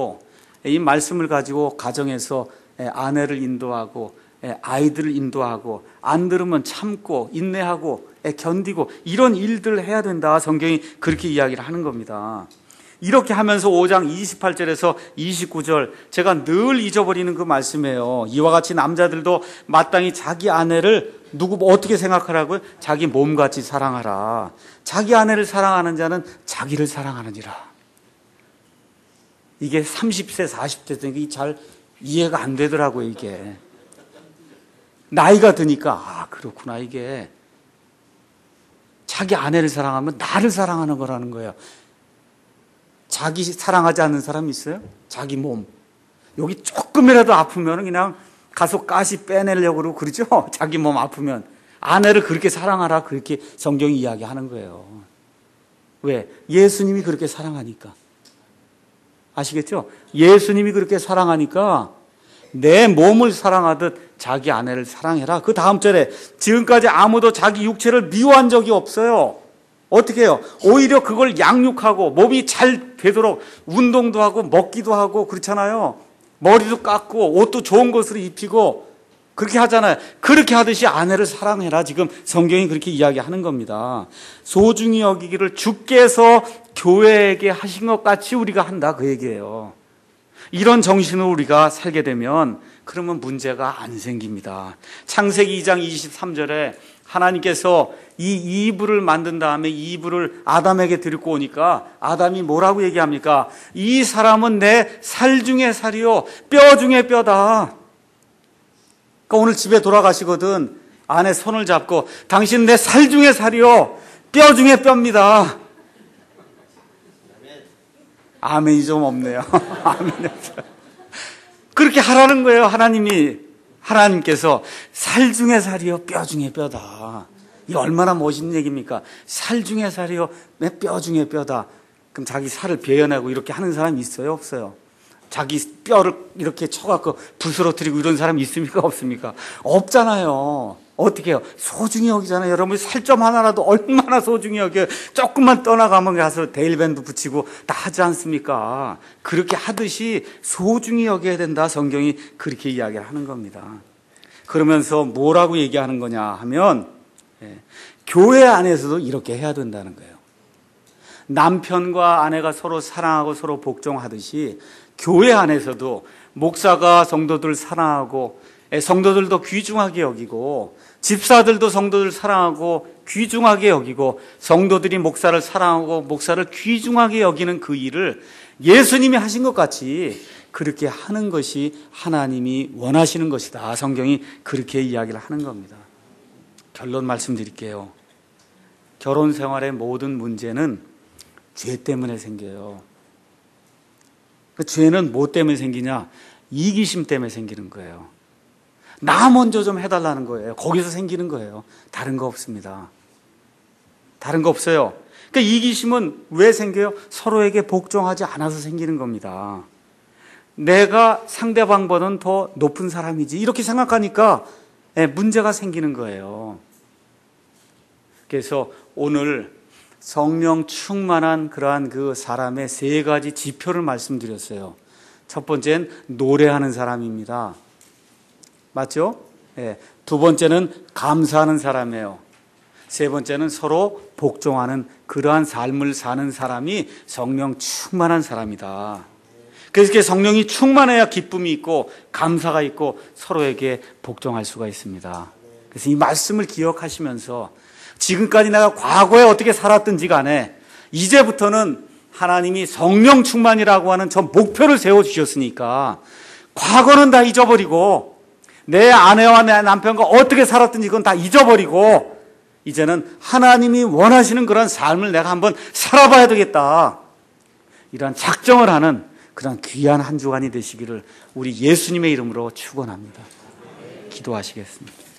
가지고 가정에서 아내를 인도하고 아이들을 인도하고 안 들으면 참고 인내하고 견디고 이런 일들을 해야 된다. 성경이 그렇게 이야기를 하는 겁니다. 이렇게 하면서 5장 28절에서 29절 제가 늘 잊어버리는 그 말씀이에요. 이와 같이 남자들도 마땅히 자기 아내를 어떻게 생각하라고요? 자기 몸같이 사랑하라. 자기 아내를 사랑하는 자는 자기를 사랑하느니라. 이게 30세 40대 되니까 잘 이해가 안 되더라고요. 이게 나이가 드니까 그렇구나. 이게 자기 아내를 사랑하면 나를 사랑하는 거라는 거예요. 자기 사랑하지 않는 사람이 있어요? 자기 몸. 여기 조금이라도 아프면 그냥 가서 가시 빼내려고 그러고 그러죠? 자기 몸 아프면. 아내를 그렇게 사랑하라. 그렇게 성경이 이야기하는 거예요. 왜? 예수님이 그렇게 사랑하니까. 아시겠죠? 예수님이 그렇게 사랑하니까 내 몸을 사랑하듯 자기 아내를 사랑해라. 그 다음 절에 지금까지 아무도 자기 육체를 미워한 적이 없어요. 어떻게 해요? 오히려 그걸 양육하고 몸이 잘 되도록 운동도 하고 먹기도 하고 그렇잖아요. 머리도 깎고 옷도 좋은 것으로 입히고 그렇게 하잖아요. 그렇게 하듯이 아내를 사랑해라. 지금 성경이 그렇게 이야기하는 겁니다. 소중히 여기기를 주께서 교회에게 하신 것 같이 우리가 한다 그 얘기예요. 이런 정신으로 우리가 살게 되면 그러면 문제가 안 생깁니다. 창세기 2장 23절에 하나님께서 이 이브를 만든 다음에 이브를 아담에게 데리고 오니까 아담이 뭐라고 얘기합니까? 이 사람은 내 살 중에 살이요 뼈 중에 뼈다. 그러니까 오늘 집에 돌아가시거든 아내 손을 잡고 당신 내 살 중에 살이요 뼈 중에 뼈입니다. 아멘이 좀 없네요. 아멘이 없어요. 그렇게 하라는 거예요. 하나님께서 살 중에 살이요 뼈 중에 뼈다. 이 얼마나 멋있는 얘기입니까? 살 중에 살이요, 뼈 중에 뼈다. 그럼 자기 살을 베어내고 이렇게 하는 사람이 있어요, 없어요? 자기 뼈를 이렇게 쳐갖고 부스러뜨리고 이런 사람이 있습니까, 없습니까? 없잖아요. 어떻게 해요? 소중히 여기잖아요. 여러분 살점 하나라도 얼마나 소중히 여겨요. 조금만 떠나가면 가서 데일밴드 붙이고 다 하지 않습니까? 그렇게 하듯이 소중히 여겨야 된다. 성경이 그렇게 이야기를 하는 겁니다. 그러면서 뭐라고 얘기하는 거냐 하면 교회 안에서도 이렇게 해야 된다는 거예요. 남편과 아내가 서로 사랑하고 서로 복종하듯이 교회 안에서도 목사가 성도들 사랑하고 성도들도 귀중하게 여기고 집사들도 성도들 사랑하고 귀중하게 여기고 성도들이 목사를 사랑하고 목사를 귀중하게 여기는 그 일을 예수님이 하신 것 같이 그렇게 하는 것이 하나님이 원하시는 것이다. 성경이 그렇게 이야기를 하는 겁니다. 결론 말씀드릴게요. 결혼 생활의 모든 문제는 죄 때문에 생겨요. 그 죄는 뭐 때문에 생기냐? 이기심 때문에 생기는 거예요. 나 먼저 좀 해달라는 거예요. 거기서 생기는 거예요. 다른 거 없습니다. 다른 거 없어요. 그러니까 이기심은 왜 생겨요? 서로에게 복종하지 않아서 생기는 겁니다. 내가 상대방보다는 더 높은 사람이지 이렇게 생각하니까 문제가 생기는 거예요. 그래서 오늘 성령 충만한 그러한 그 사람의 세 가지 지표를 말씀드렸어요. 첫 번째는 노래하는 사람입니다. 맞죠? 두 번째는 감사하는 사람이에요. 세 번째는 서로 복종하는 그러한 삶을 사는 사람이 성령 충만한 사람이다. 그래서 이렇게 성령이 충만해야 기쁨이 있고 감사가 있고 서로에게 복종할 수가 있습니다. 그래서 이 말씀을 기억하시면서 지금까지 내가 과거에 어떻게 살았든지 간에 이제부터는 하나님이 성령 충만이라고 하는 저 목표를 세워주셨으니까 과거는 다 잊어버리고 내 아내와 내 남편과 어떻게 살았든지 그건 다 잊어버리고 이제는 하나님이 원하시는 그런 삶을 내가 한번 살아봐야 되겠다. 이러한 작정을 하는 그런 귀한 한 주간이 되시기를 우리 예수님의 이름으로 축원합니다. 기도하시겠습니다.